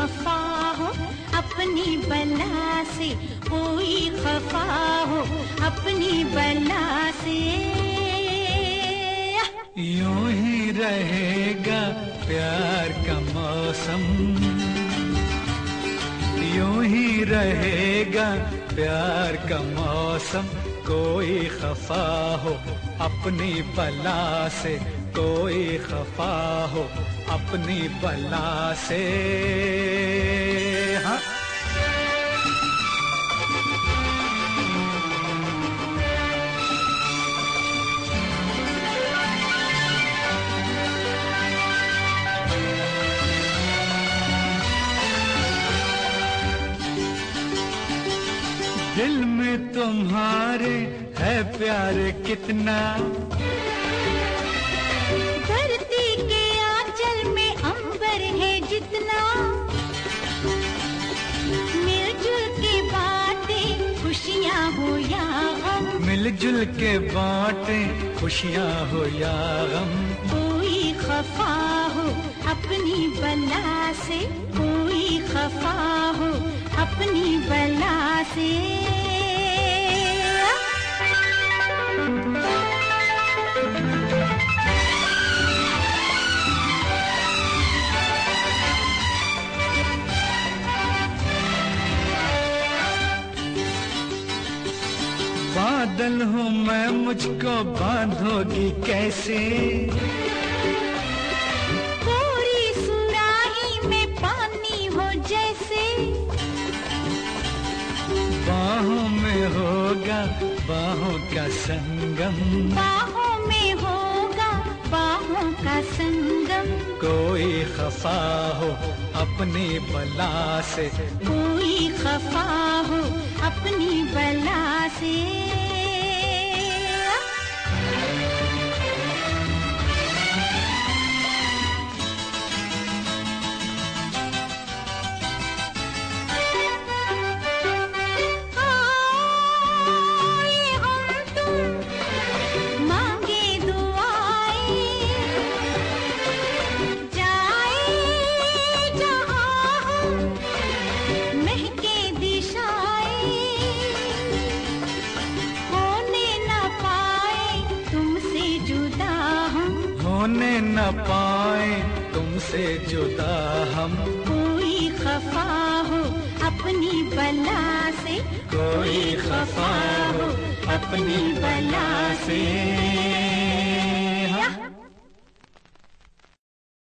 खफा हो अपनी बला से, कोई खफा हो अपनी बला से। यूं ही रहेगा प्यार का मौसम, यूं ही रहेगा प्यार का मौसम। कोई खफा हो अपनी बला से, कोई खफा हो अपनी बला से। हाँ दिल में तुम्हारे है प्यार कितना, धरती के आंचल में अंबर है जितना। मिलजुल के बातें खुशियाँ हो या गम, मिलजुल के बातें खुशियाँ हो या गम। कोई खफा हो अपनी बला से, कोई खफा हो अपनी बला से। बादल हूँ मैं, मुझको बांधोगी कैसे। पूरी सुराही में पानी हो जैसे, बाहों में होगा बाहों का संगम, बाहों में होगा बाहों का संगम। कोई खफा हो अपनी बला से, कोई खफा हो अपनी बला से। होने न पाए तुमसे जुदा हम। कोई खफा हो अपनी बला से, कोई खफा हो अपनी बला से।